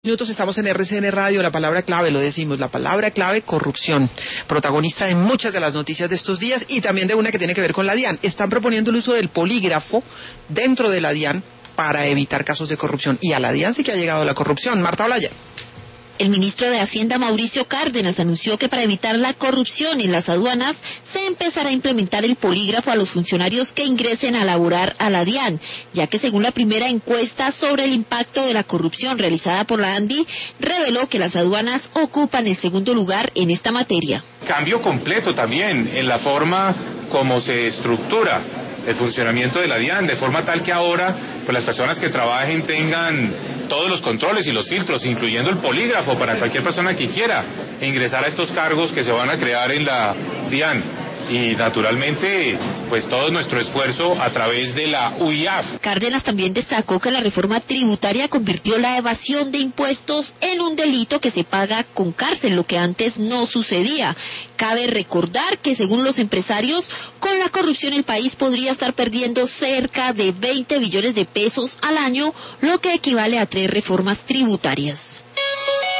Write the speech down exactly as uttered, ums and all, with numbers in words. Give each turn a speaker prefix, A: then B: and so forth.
A: Minutos estamos en R C N Radio, la palabra clave, lo decimos, la palabra clave, corrupción, protagonista de muchas de las noticias de estos días y también de una que tiene que ver con la DIAN. Están proponiendo el uso del polígrafo dentro de la DIAN para evitar casos de corrupción, y a la DIAN sí que ha llegado la corrupción. Marta Olaya.
B: El ministro de Hacienda, Mauricio Cárdenas, anunció que para evitar la corrupción en las aduanas se empezará a implementar el polígrafo a los funcionarios que ingresen a laborar a la DIAN, ya que según la primera encuesta sobre el impacto de la corrupción realizada por la ANDI, reveló que las aduanas ocupan el segundo lugar en esta materia.
C: Cambio completo también en la forma como se estructura el funcionamiento de la DIAN, de forma tal que ahora pues las personas que trabajen tengan todos los controles y los filtros, incluyendo el polígrafo para cualquier persona que quiera ingresar a estos cargos que se van a crear en la DIAN. Y naturalmente, pues todo nuestro esfuerzo a través de la U I A F.
B: Cárdenas también destacó que la reforma tributaria convirtió la evasión de impuestos en un delito que se paga con cárcel, lo que antes no sucedía. Cabe recordar que según los empresarios, con la corrupción el país podría estar perdiendo cerca de veinte billones de pesos al año, lo que equivale a tres reformas tributarias.